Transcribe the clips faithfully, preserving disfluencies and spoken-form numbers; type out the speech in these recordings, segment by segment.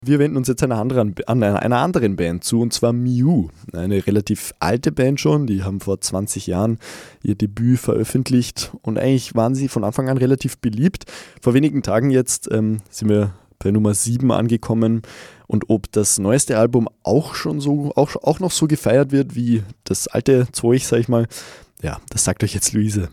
Wir wenden uns jetzt einer anderen, an einer anderen Band zu, und zwar Mew. Eine relativ alte Band schon, die haben vor zwanzig Jahren ihr Debüt veröffentlicht und eigentlich waren sie von Anfang an relativ beliebt. Vor wenigen Tagen jetzt ähm, sind wir bei Nummer sieben angekommen, und ob das neueste Album auch schon so, auch, auch noch so gefeiert wird wie das alte Zeug, sag ich mal, ja, das sagt euch jetzt Luise.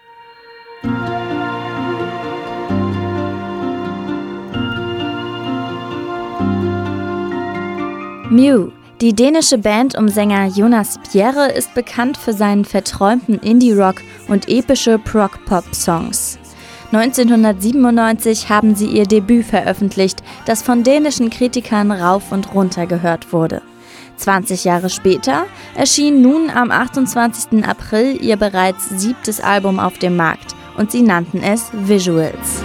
Mew, die dänische Band um Sänger Jonas Bjerre, ist bekannt für seinen verträumten Indie-Rock und epische Prog-Pop-Songs. neunzehnhundertsiebenundneunzig haben sie ihr Debüt veröffentlicht, das von dänischen Kritikern rauf und runter gehört wurde. zwanzig Jahre später erschien nun am achtundzwanzigsten April ihr bereits siebtes Album auf dem Markt und sie nannten es Visuals.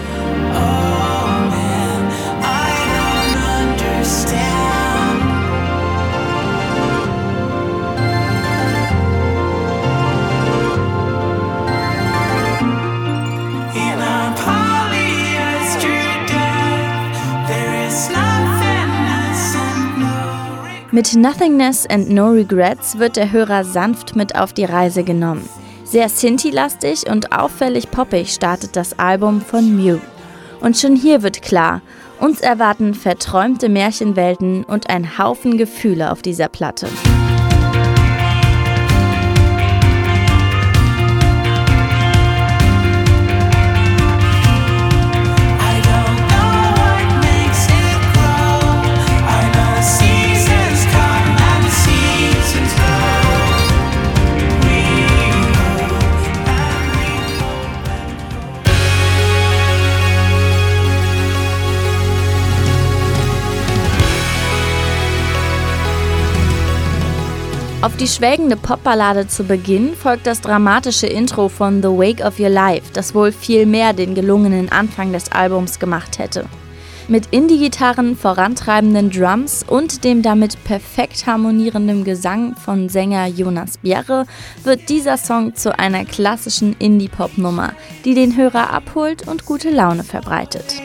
Mit Nothingness and No Regrets wird der Hörer sanft mit auf die Reise genommen. Sehr Synthi-lastig und auffällig poppig startet das Album von Mew. Und schon hier wird klar, uns erwarten verträumte Märchenwelten und ein Haufen Gefühle auf dieser Platte. Auf die schwelgende Popballade zu Beginn folgt das dramatische Intro von The Wake of Your Life, das wohl viel mehr den gelungenen Anfang des Albums gemacht hätte. Mit Indie-Gitarren, vorantreibenden Drums und dem damit perfekt harmonierenden Gesang von Sänger Jonas Bjerre wird dieser Song zu einer klassischen Indie-Pop-Nummer, die den Hörer abholt und gute Laune verbreitet.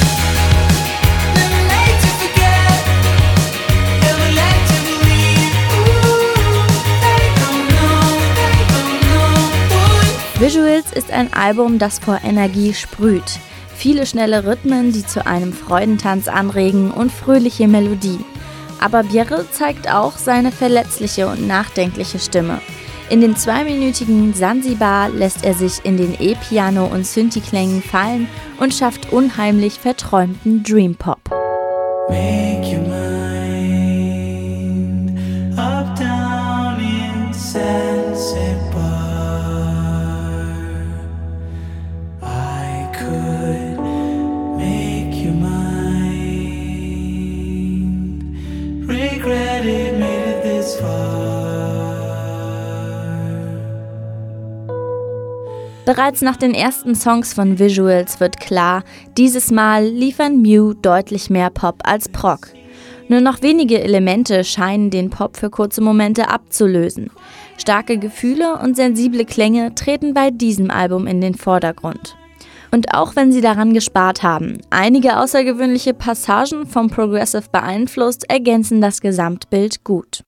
Visuals ist ein Album, das vor Energie sprüht. Viele schnelle Rhythmen, die zu einem Freudentanz anregen und fröhliche Melodie. Aber Bjerre zeigt auch seine verletzliche und nachdenkliche Stimme. In den zweiminütigen Sansibar lässt er sich in den E-Piano- und Synthi-Klängen fallen und schafft unheimlich verträumten Dream-Pop. Make your mind up, down, insensible. Bereits nach den ersten Songs von Visuals wird klar, dieses Mal liefern Mew deutlich mehr Pop als Prog. Nur noch wenige Elemente scheinen den Pop für kurze Momente abzulösen. Starke Gefühle und sensible Klänge treten bei diesem Album in den Vordergrund. Und auch wenn sie daran gespart haben, einige außergewöhnliche Passagen vom Progressive beeinflusst, ergänzen das Gesamtbild gut.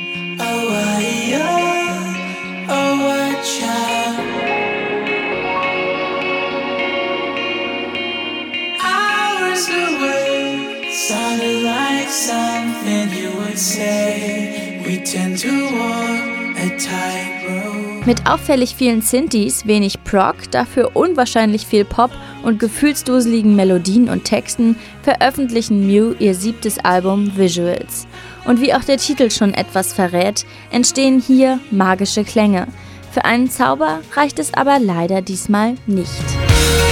Mit auffällig vielen Synthes, wenig Prog, dafür unwahrscheinlich viel Pop und gefühlsduseligen Melodien und Texten veröffentlichen Mew ihr siebtes Album Visuals. Und wie auch der Titel schon etwas verrät, entstehen hier magische Klänge. Für einen Zauber reicht es aber leider diesmal nicht.